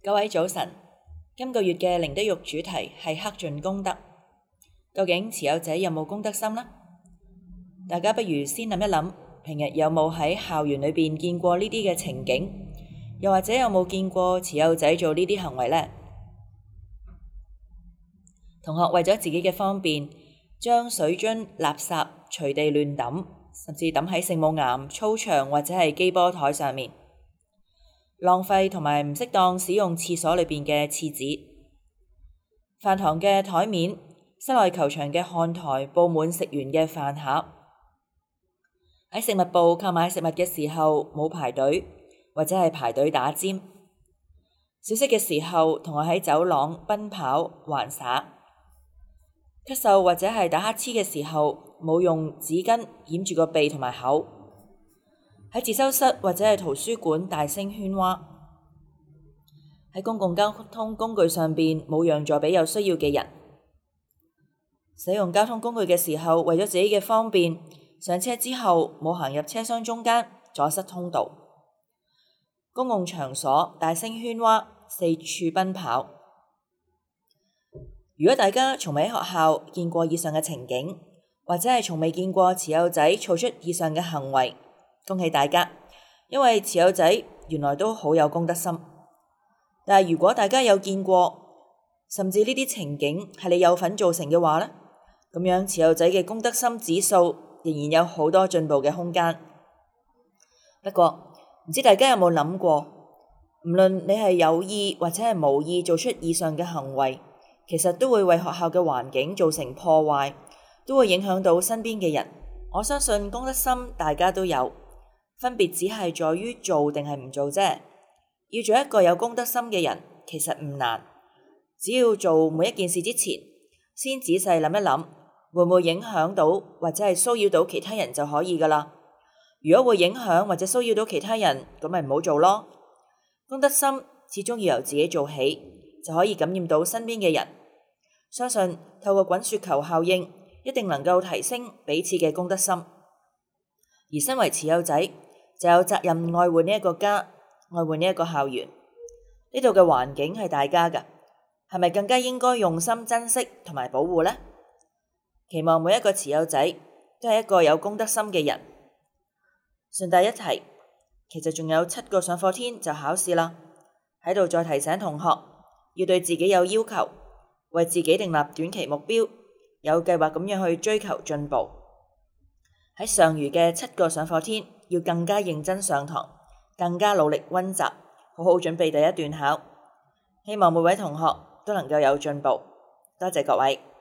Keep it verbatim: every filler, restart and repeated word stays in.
各位早晨，今個月嘅靈德育主題係克盡功德。究竟持有者有冇功德心呢？大家不如先諗一諗，平日有冇喺校園裏邊見過呢啲嘅情景？又或者有冇見過持有者做呢啲行為呢？同學為咗自己嘅方便，將水樽、垃圾隨地亂抌，甚至抌喺聖母岩、操場或者係機波台上面，浪費同埋唔適當使用廁所裏邊嘅廁紙。飯堂嘅台面、室內球場嘅看台佈滿食完嘅飯盒。喺食物部購買食物嘅時候冇排隊，或者係排隊打尖。小息嘅時候，同學喺走廊奔跑玩耍。咳嗽或者係打乞嗤嘅時候，冇用紙巾掩住個鼻同埋口。喺自修室或者係圖書館大聲喧嘩。喺公共交通工具上邊冇讓座俾有需要嘅人。使用交通工具嘅時候，為咗自己嘅方便，上車之後冇行入車廂中間，阻塞通道。公共場所大聲喧嘩，四處奔跑。如果大家從未喺學校見過以上嘅情景，或者係從未見過持有仔做出以上嘅行為，恭喜大家，因為持有仔原來都好有功德心。但係如果大家有見過，甚至呢啲情景係你有份造成嘅話呢，咁樣持有仔嘅功德心指數仍然有好多進步嘅空間。不過唔知大家有冇諗過，無論你係有意或者係無意做出以上嘅行為，其實都會為學校嘅環境造成破壞，都會影響到身邊嘅人。我相信功德心大家都有，分別只係在於做定係唔做啫。要做一個有功德心嘅人，其實唔難，只要做每一件事之前，先仔細諗一諗，會唔會影響到或者係騷擾到其他人就可以噶啦。如果會影響或者騷擾到其他人，咁咪唔好做咯。功德心始終要由自己做起，就可以感染到身邊嘅人。相信透過滾雪球效應，一定能夠提升彼此嘅功德心。而身為持有仔，就有責任愛護呢一個家，愛護呢一個校園。呢度嘅環境係大家㗎，係咪更加應該用心珍惜同埋保護呢？期望每一個持有仔都係一個有功德心嘅人。順帶一提，其實仲有七個上課天就考試啦，喺度再提醒同學要對自己有要求，為自己訂立短期目標，有計劃咁樣去追求進步。喺尚餘嘅七個上課天，要更加認真上堂，更加努力溫習，好好準備第一段考。希望每位同學都能夠有進步。多謝各位。